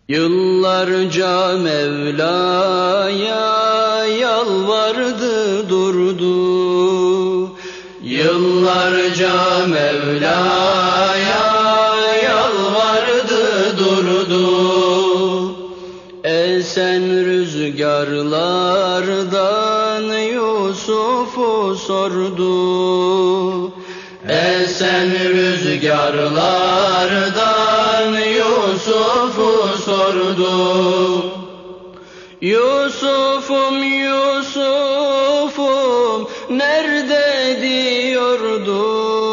Yıllarca Mevla'ya yalvardı durdu. Yıllarca Mevla'ya yalvardı durdu. Esen rüzgarlardan Yusuf'u sordu. Esen rüzgarlardan Yusuf'u sordu. Yusuf'um Yusuf'um nerede diyordu.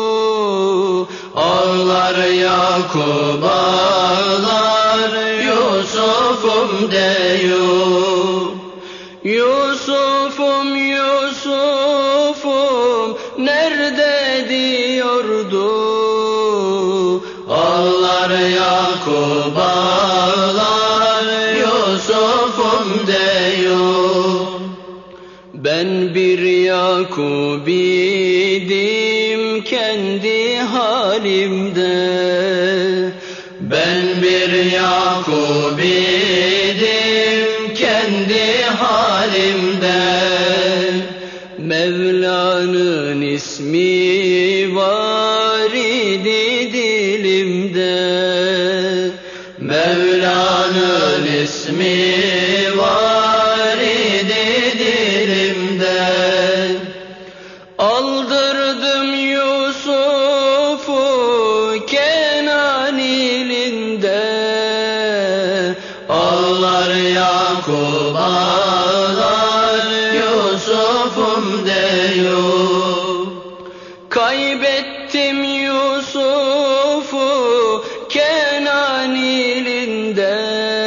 Ağlar Yakup ağlar Yusuf'um diyor. Yusuf'um Yusuf'um nerede diyordu. Ağlar Yakup ağlar Yusuf'um diyor. Ben bir Yakup idim kendi halimde. Ben bir Yakup idim kendi halimde. Mevla'nın ismi var idi dilimde. Mevla'nın ismi var idi dilimde. Aldırdım Yusuf'u Kenan ilinde. Ağlar Yakup ağlar Yusuf'um diyor. Kaybettim Yusuf'u Kenan ilinde.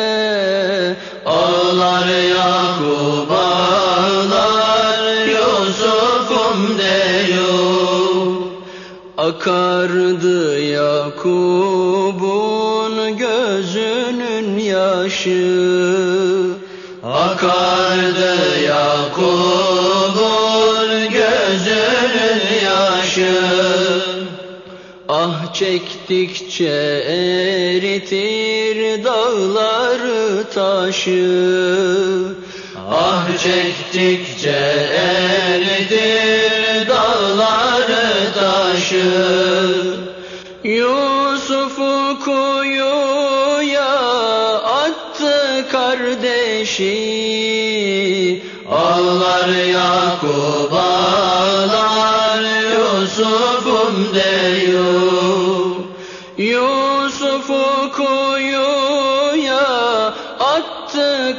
Ağlar Yakup ağlar Yusuf'um diyor. Akardı Yakup'un gözünün yaşı. Akardı Yakup'un gözünün yaşı. Ah çektikçe eritir dağları taşı. Ah çektikçe eritir dağları taşı. Yusuf'u kuyuya attı kardeşi. Ağlar Yakup ağlar Yusuf'um diyor. Yusuf'u kuyuya attı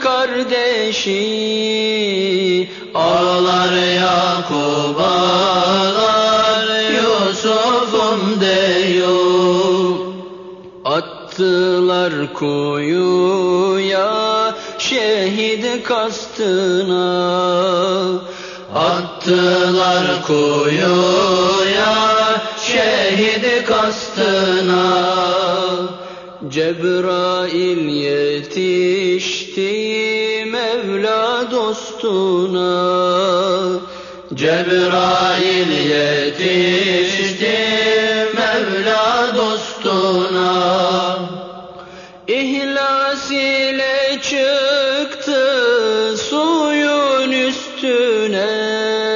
kardeşi. Ağlar Yakup ağlar Yusuf'um diyor. Attılar kuyuya şehit kastına. Attılar kuyuya şehit kastına. Cebrail yetişti Mevla dostuna. Cebrail yetişti Mevla dostuna. İhlas ile çıktı suyun üstüne.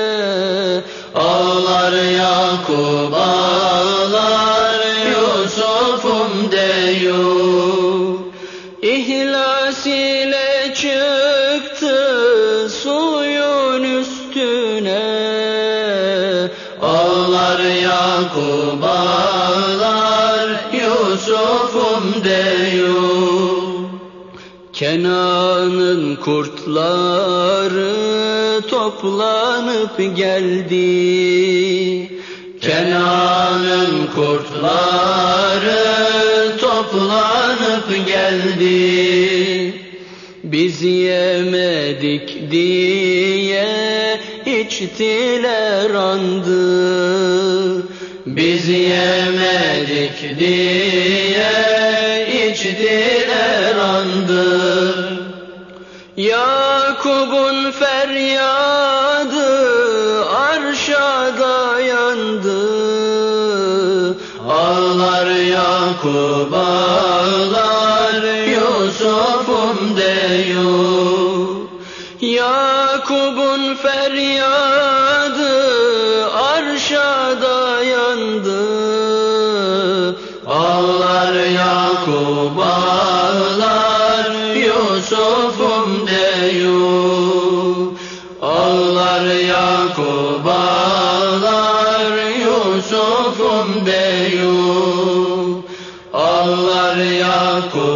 Ağlar Yakup ağlar Yusuf'um diyor. İhlas ile çıktı suyun üstüne. Ağlar Yakup ağlar Yusuf'um diyor. Kenan'ın kurtları toplanıp geldi. Kenan'ın kurtları toplanıp geldi. Biz yemedik diye içtiler andı. Biz yemedik diye içtiler andı. Yakup'un feryadı arşa dayandı. Ağlar Yakup ağlar Yusuf feryadı arşa dayandı. Ağlar Yakup ağlar Yusuf'um deyur. Ağlar Yakup ağlar Yusuf'um deyur. Ağlar Yakup